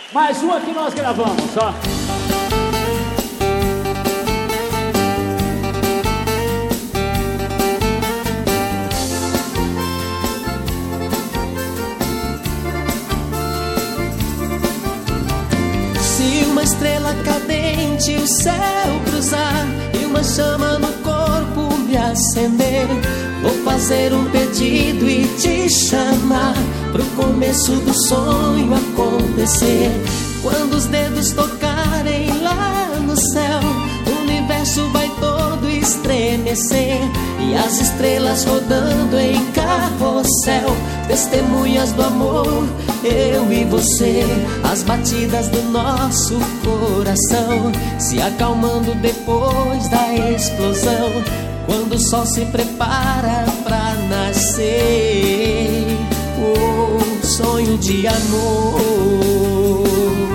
Mais uma que nós gravamos, ó. Se uma estrela cadente o céu cruzar e uma chama no corpo me acender, vou fazer um pedido e te chamar pro começo do sonho acontecer. Quando os dedos tocarem lá no céu, o universo vai todo estremecer e as estrelas rodando em carrossel, testemunhas do amor, eu e você. As batidas do nosso coração se acalmando depois da explosão, quando o sol se prepara pra nascer. Oh, sonho de amor.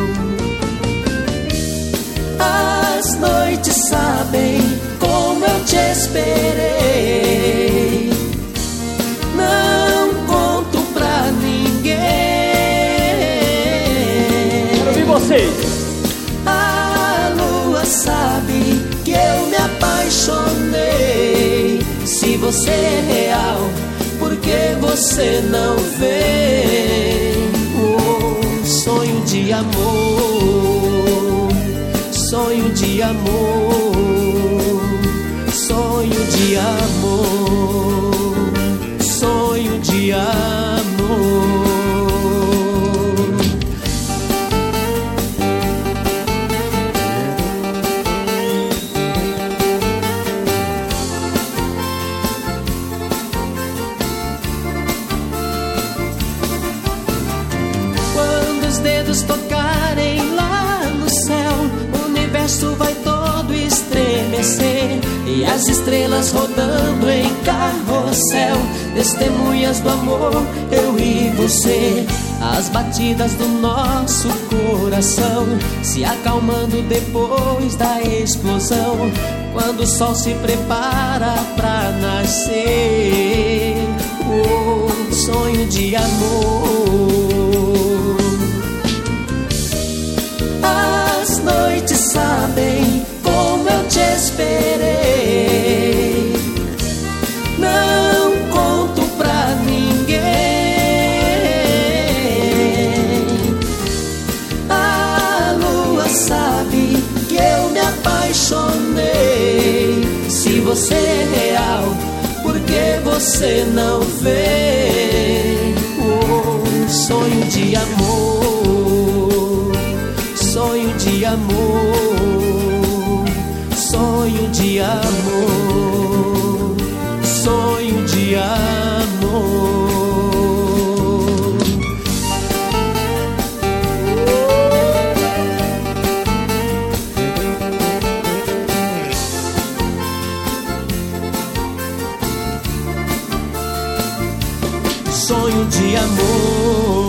As noites sabem como eu te esperei, não conto pra ninguém. Quero ouvir vocês. A lua sabe que eu me apaixonei. Se você é real, por que você não vem? Oh, sonho de amor, sonho de amor, sonho de amor, sonho de amor. Dedos tocarem lá no céu, o universo vai todo estremecer e as estrelas rodando em carrossel, testemunhas do amor, eu e você. As batidas do nosso coração se acalmando depois da explosão, quando o sol se prepara pra nascer. Oh, sonho de amor. As noites sabem como eu te esperei, não conto pra ninguém. A lua sabe que eu me apaixonei. Se você é real, por que você não vem? Oh, sonho de amor, sonho de amor, sonho de amor, sonho de amor. Sonho de amor.